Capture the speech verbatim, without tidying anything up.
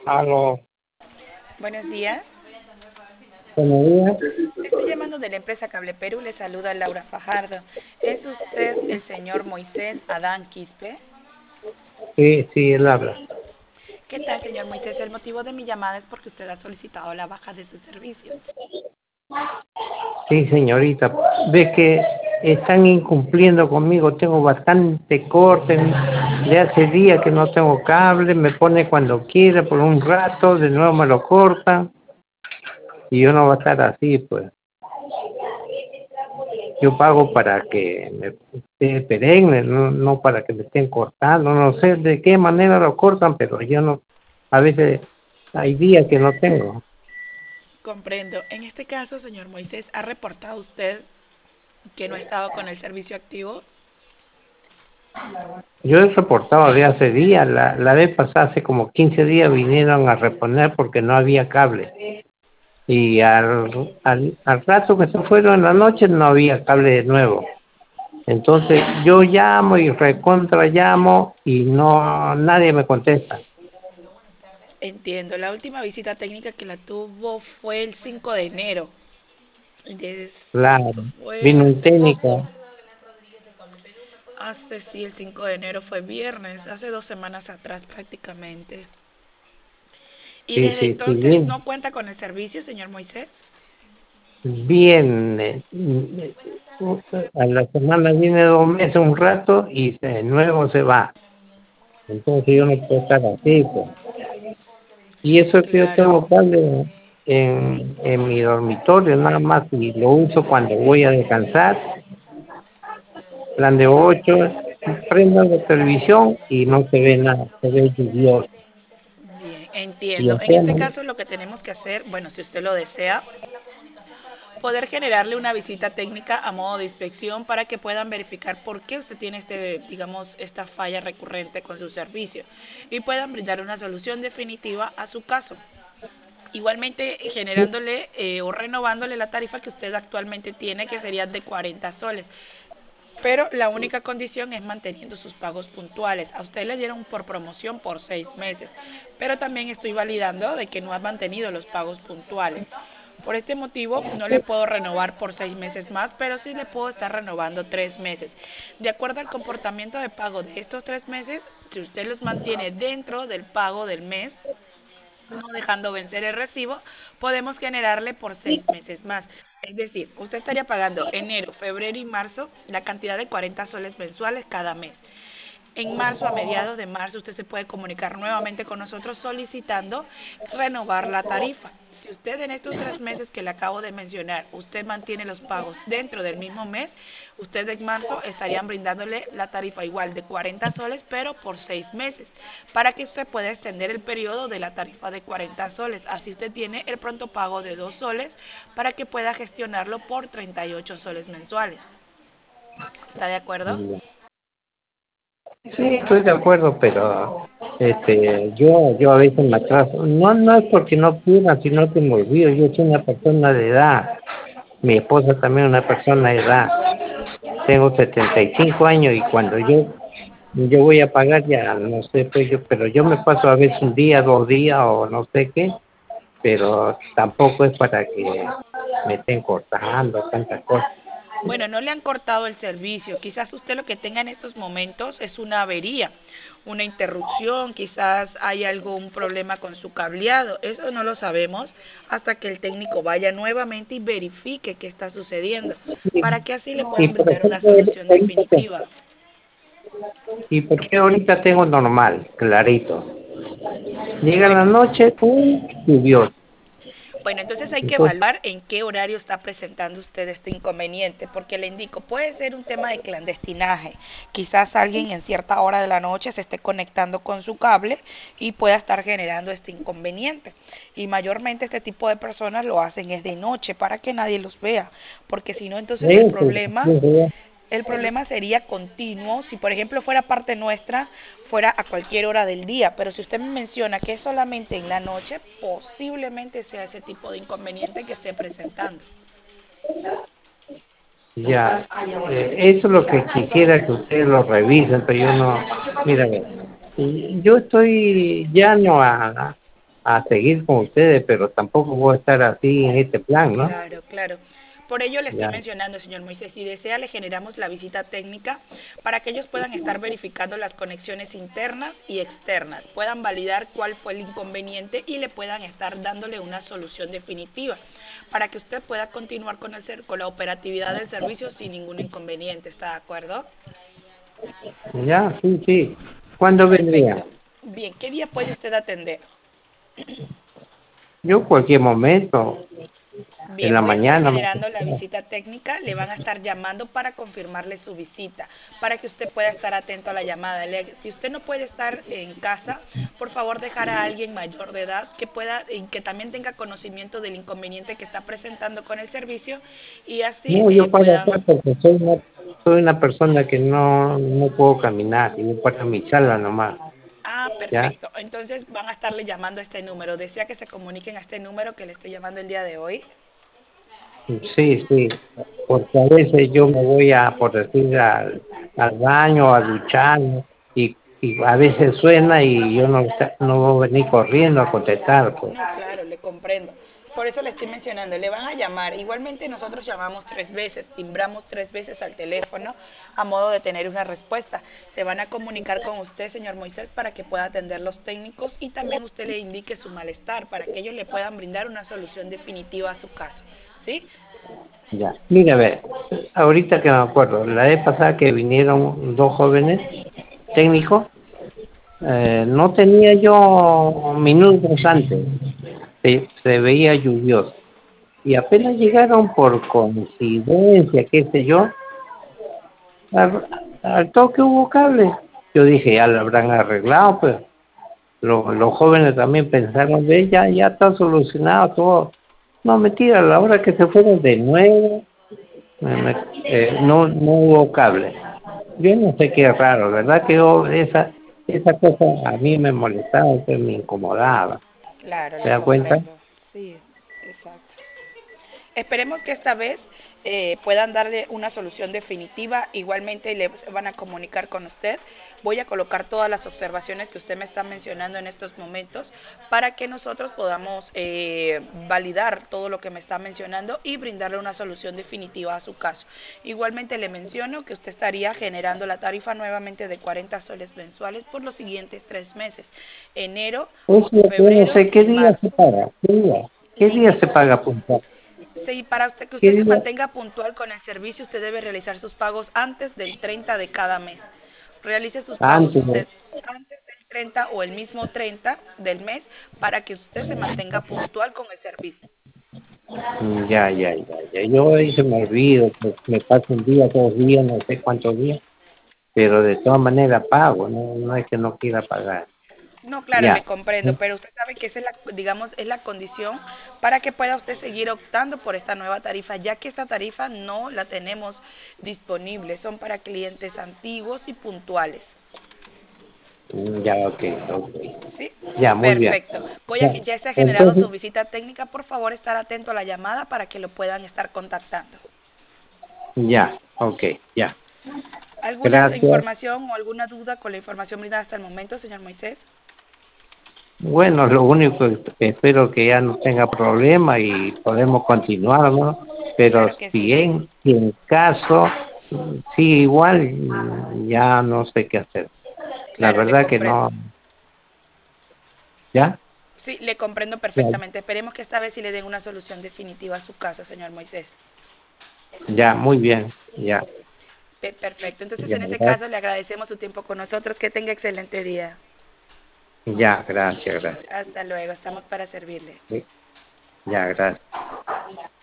Aló, Buenos días. buenos días. Estoy llamando de la empresa Cable Perú. Le saluda Laura Fajardo. ¿Es usted el señor Moisés Adán Quispe? Sí, sí, él habla. ¿Qué tal, señor Moisés? El motivo de mi llamada es porque usted ha solicitado la baja de su servicio. Sí, señorita. Ve que están incumpliendo conmigo. Tengo bastante corte. De hace días que no tengo cable. Me pone cuando quiere por un rato. De nuevo me lo cortan. Y yo no voy a estar así, pues. Yo pago para que me esté perenne, no, no para que me estén cortando. No sé de qué manera lo cortan, pero yo no. A veces hay días que no tengo. Comprendo. En este caso, señor Moisés, ¿ha reportado usted que no ha estado con el servicio activo? Yo he reportado de hace días, la, la vez pasada, hace como quince días vinieron a reponer porque no había cable. Y al, al, al rato que se fueron en la noche no había cable de nuevo. Entonces yo llamo y recontra llamo y no nadie me contesta. Entiendo. La última visita técnica que la tuvo fue el cinco de enero. Claro, Esto fue vino un hace poco. técnico. Hace, sí, el cinco de enero fue viernes, hace dos semanas atrás prácticamente. ¿Y Sí, desde sí, sí, entonces vino. no cuenta con el servicio, señor Moisés? Bien, eh, a la semana viene dos meses un rato y de nuevo se va. Entonces yo no puedo estar así, pues. Y eso es que yo Claro, tengo cable en, en mi dormitorio nada más y lo uso cuando voy a descansar, plan de ocho, prendo la televisión y no se ve nada, se ve lluvioso. bien, Y entiendo. En este hacemos, caso lo que tenemos que hacer, bueno, si usted lo desea, poder generarle una visita técnica a modo de inspección para que puedan verificar por qué usted tiene este, digamos, esta falla recurrente con su servicio y puedan brindar una solución definitiva a su caso. Igualmente generándole eh, o renovándole la tarifa que usted actualmente tiene, que sería de cuarenta soles. Pero la única condición es manteniendo sus pagos puntuales. A usted le dieron por promoción por seis meses, pero también estoy validando de que no ha mantenido los pagos puntuales. Por este motivo no le puedo renovar por seis meses más, pero sí le puedo estar renovando tres meses. De acuerdo al comportamiento de pago de estos tres meses, si usted los mantiene dentro del pago del mes, no dejando vencer el recibo, podemos generarle por seis meses más. Es decir, usted estaría pagando enero, febrero y marzo la cantidad de cuarenta soles mensuales cada mes. En marzo, a mediados de marzo, usted se puede comunicar nuevamente con nosotros solicitando renovar la tarifa. Si usted en estos tres meses que le acabo de mencionar, usted mantiene los pagos dentro del mismo mes, usted en marzo estarían brindándole la tarifa igual de cuarenta soles, pero por seis meses, para que usted pueda extender el periodo de la tarifa de cuarenta soles. Así usted tiene el pronto pago de dos soles para que pueda gestionarlo por treinta y ocho soles mensuales. ¿Está de acuerdo? sí, estoy de acuerdo, pero este, yo, yo a veces me atraso. No, no es porque no quiera, sino que me olvido. Yo soy una persona de edad. Mi esposa también es una persona de edad. Tengo setenta y cinco años y cuando yo yo voy a pagar ya, no sé, pues yo, pero yo me paso a veces un día, dos días o no sé qué, pero tampoco es para que me estén cortando tantas cosas. Bueno, no le han cortado el servicio. Quizás usted lo que tenga en estos momentos es una avería, una interrupción, quizás hay algún problema con su cableado. Eso no lo sabemos hasta que el técnico vaya nuevamente y verifique qué está sucediendo, para que así le Y puedan por brindar una ejemplo, solución ahorita, te- definitiva. y porque ahorita tengo normal, clarito. Llega la Bueno, noche, pum, lluvioso. Bueno, entonces hay que Entonces, evaluar en qué horario está presentando usted este inconveniente, porque le indico, puede ser un tema de clandestinaje. Quizás alguien en cierta hora de la noche se esté conectando con su cable y pueda estar generando este inconveniente. Y mayormente este tipo de personas lo hacen es de noche para que nadie los vea, porque si no, entonces el eso, problema eso, el problema sería continuo si, por ejemplo, fuera parte nuestra, fuera a cualquier hora del día. Pero si usted me menciona que es solamente en la noche, posiblemente sea ese tipo de inconveniente que esté presentando. ya, eh, eso es lo que quisiera que ustedes lo revisen, pero yo no, mira, ve, y yo estoy ya no a, a seguir con ustedes, pero tampoco voy a estar así en este plan, ¿no? Claro, claro. Por ello le estoy Ya. mencionando, señor Moisés, si desea le generamos la visita técnica para que ellos puedan estar verificando las conexiones internas y externas, puedan validar cuál fue el inconveniente y le puedan estar dándole una solución definitiva para que usted pueda continuar con, el, ser- con la operatividad del servicio sin ningún inconveniente. ¿Está de acuerdo? Ya, sí, sí. ¿Cuándo vendría? Perfecto. Bien, ¿qué día puede usted atender? Yo cualquier momento, en Bien, la voy a estar mañana. me- generando la visita técnica, le van a estar llamando para confirmarle su visita, para que usted pueda estar atento a la llamada. Le- si usted no puede estar en casa, por favor dejar a alguien mayor de edad que pueda y que también tenga conocimiento del inconveniente que está presentando con el servicio y así No, eh, yo paro puedan... acá porque soy una, soy una persona que no, no puedo caminar, y yo paro en mi sala nomás, Ah, ¿ya? perfecto. Entonces van a estarle llamando a este número. ¿Desea que se comuniquen a este número que le estoy llamando el día de hoy? Sí, sí, porque a veces yo me voy a, por decir, al, al baño, a duchar, ¿no? y, y a veces suena y yo no, no voy a venir corriendo a contestar, pues. No, claro, le comprendo. Por eso le estoy mencionando, le van a llamar. Igualmente nosotros llamamos tres veces, timbramos tres veces al teléfono a modo de tener una respuesta. Se van a comunicar con usted, señor Moisés, para que pueda atender los técnicos y también usted le indique su malestar, para que ellos le puedan brindar una solución definitiva a su caso. ¿Sí? Ya. Mira, a ver, ahorita que me acuerdo, la vez pasada que vinieron dos jóvenes técnicos, eh, no tenía yo minutos antes, se, se veía lluvioso. Y apenas llegaron por coincidencia, qué sé yo, al, al toque hubo cable. Yo dije, ya lo habrán arreglado, pues. Los, los jóvenes también pensaron, ve, ya, ya está solucionado todo. No, mentira, a la hora que se fueron de nuevo, me- me- eh, no, no hubo cable. Yo no sé qué raro, ¿verdad? Que yo, esa, esa cosa a mí me molestaba, pues, me incomodaba. Claro, ¿Se le da cuenta? comprendo. Sí, exacto. Esperemos que esta vez eh, puedan darle una solución definitiva. Igualmente le van a comunicar con usted. Voy a colocar todas las observaciones que usted me está mencionando en estos momentos para que nosotros podamos eh, validar todo lo que me está mencionando y brindarle una solución definitiva a su caso. Igualmente le menciono que usted estaría generando la tarifa nuevamente de cuarenta soles mensuales por los siguientes tres meses, enero, Eso es lo que yo no febrero sé, ¿qué y día se marzo. paga? ¿Qué día? ¿Qué Le día se indico. paga puntual? Sí, para usted, que ¿Qué usted se día? mantenga puntual con el servicio, usted debe realizar sus pagos antes del treinta de cada mes. Realice sus pagos Antes de... usted antes del treinta o el mismo treinta del mes para que usted se mantenga puntual con el servicio. Mm, Ya, ya, ya, ya. Yo ahí se me olvido, pues, me paso un día, dos días, no sé cuántos días, pero de todas maneras pago, no, no es que no quiera pagar. No, claro, le Ya. comprendo, pero usted sabe que esa es la, digamos, es la condición para que pueda usted seguir optando por esta nueva tarifa, ya que esta tarifa no la tenemos disponible, son para clientes antiguos y puntuales. Mm, Ya, ok, ok. Sí, Ya, muy bien. perfecto. Voy a, Ya. ya se ha generado Entonces, su visita técnica. Por favor, estar atento a la llamada para que lo puedan estar contactando. ya, ok, ya. ¿Alguna Gracias. información o alguna duda con la información brindada hasta el momento, señor Moisés? Bueno, lo único que espero que ya no tenga problema y podemos continuar, ¿no? Pero Claro que si sí. en, si en caso sigue igual, mm, ya no sé qué hacer. La Claro, le verdad que comprendo. no, ¿ya? Sí, le comprendo Ya, perfectamente. Esperemos que esta vez sí le den una solución definitiva a su caso, señor Moisés. ya, muy bien, ya, Pe- Perfecto. Entonces, ya, en ese gracias, caso, le agradecemos su tiempo con nosotros. Que tenga excelente día. ya, gracias, gracias. Hasta luego. Estamos para servirle. Sí, ya, gracias.